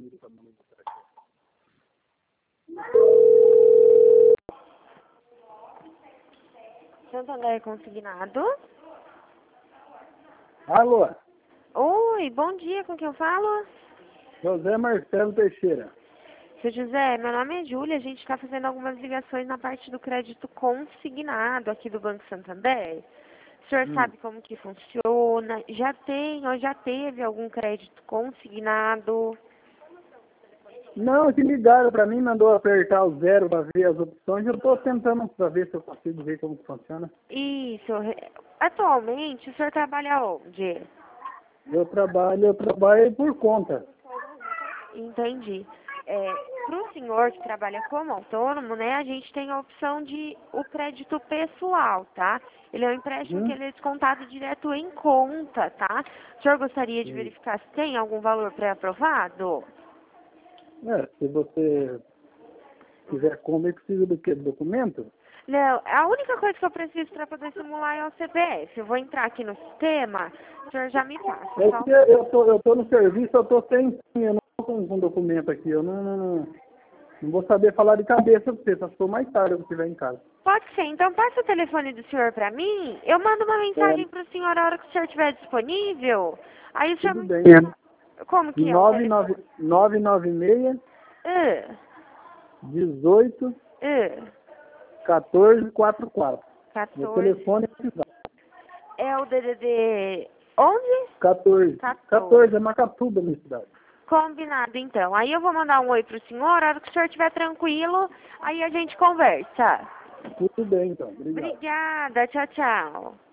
Santander Consignado. Alô, Oi, bom dia, com quem eu falo? José Marcelo Teixeira. Seu José, meu nome é Júlia, a gente está fazendo algumas ligações na parte do crédito consignado aqui do Banco Santander. O senhor sabe como que funciona? Já tem ou já teve algum crédito consignado? Não, que ligaram para mim, mandou apertar o zero para ver as opções. Eu estou tentando para ver se eu consigo ver como que funciona. Isso. Atualmente, o senhor trabalha onde? Eu trabalho por conta. Entendi. Para o senhor que trabalha como autônomo, né, a gente tem a opção de o crédito pessoal, tá? Ele é um empréstimo que ele é descontado direto em conta, tá? O senhor gostaria de verificar se tem algum valor pré-aprovado? Se você quiser como, eu preciso do quê? Do documento? Não, a única coisa que eu preciso para poder simular é o CPF. Eu vou entrar aqui no sistema, o senhor já me passa, É tá? que eu tô no serviço, eu tô sem, eu não tô com documento aqui, eu não vou saber falar de cabeça pra você, só se for mais tarde eu estiver em casa. Pode ser, então passa o telefone do senhor para mim, eu mando uma mensagem para o senhor a hora que o senhor estiver disponível. Aí o senhor Tudo me... bem. Como que é o telefone? 996 Ah, 18 1444. Meu 14. telefone é esse. É o DDD 11? 14. 14 é Macatuba, minha cidade. Combinado, então. Aí eu vou mandar um oi pro senhor, a hora que o senhor estiver tranquilo, aí a gente conversa. Tudo bem, então. Obrigado. Obrigada, tchau, tchau.